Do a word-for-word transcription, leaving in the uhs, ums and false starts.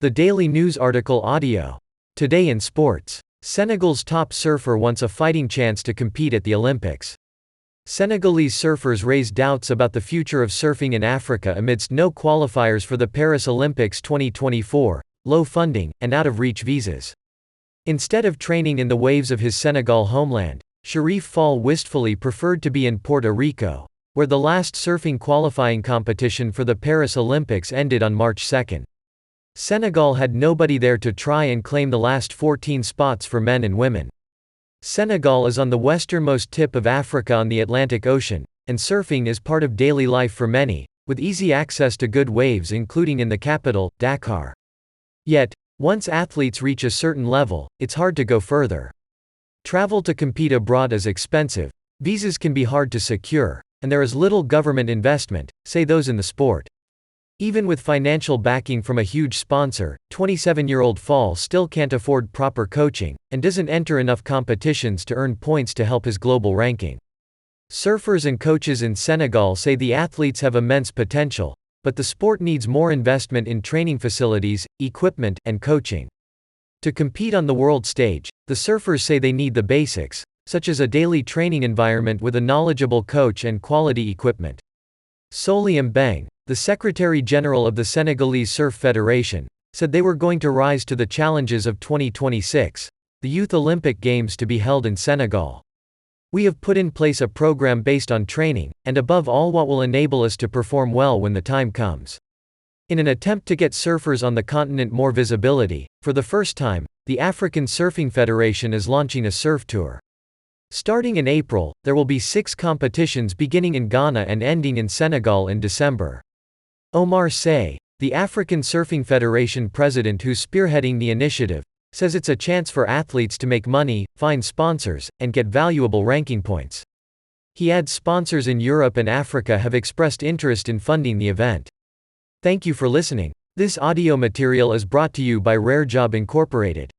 The Daily News article audio. Today in sports. Senegal's top surfer wants a fighting chance to compete at the Olympics. Senegalese surfers raise doubts about the future of surfing in Africa amidst no qualifiers for the Paris Olympics twenty twenty-four, low funding, and out-of-reach visas. Instead of training in the waves of his Senegal homeland, Cherif Fall wistfully preferred to be in Puerto Rico, where the last surfing qualifying competition for the Paris Olympics ended on March second. Senegal had nobody there to try and claim the last fourteen spots for men and women. Senegal is on the westernmost tip of Africa on the Atlantic Ocean, and surfing is part of daily life for many, with easy access to good waves including in the capital, Dakar. Yet, once athletes reach a certain level, it's hard to go further. Travel to compete abroad is expensive, visas can be hard to secure, and there is little government investment, say those in the sport. Even with financial backing from a huge sponsor, twenty-seven-year-old Fall still can't afford proper coaching, and doesn't enter enough competitions to earn points to help his global ranking. Surfers and coaches in Senegal say the athletes have immense potential, but the sport needs more investment in training facilities, equipment, and coaching. To compete on the world stage, the surfers say they need the basics, such as a daily training environment with a knowledgeable coach and quality equipment. Soli Mbeng, the Secretary-General of the Senegalese Surf Federation, said they were going to rise to the challenges of twenty twenty-six, the Youth Olympic Games to be held in Senegal. We have put in place a program based on training, and above all what will enable us to perform well when the time comes. In an attempt to get surfers on the continent more visibility, for the first time, the African Surfing Federation is launching a surf tour. Starting in April, there will be six competitions beginning in Ghana and ending in Senegal in December. Omar Say, the African Surfing Federation president who's spearheading the initiative, says it's a chance for athletes to make money, find sponsors, and get valuable ranking points. He adds sponsors in Europe and Africa have expressed interest in funding the event. Thank you for listening. This audio material is brought to you by Rare Job Incorporated.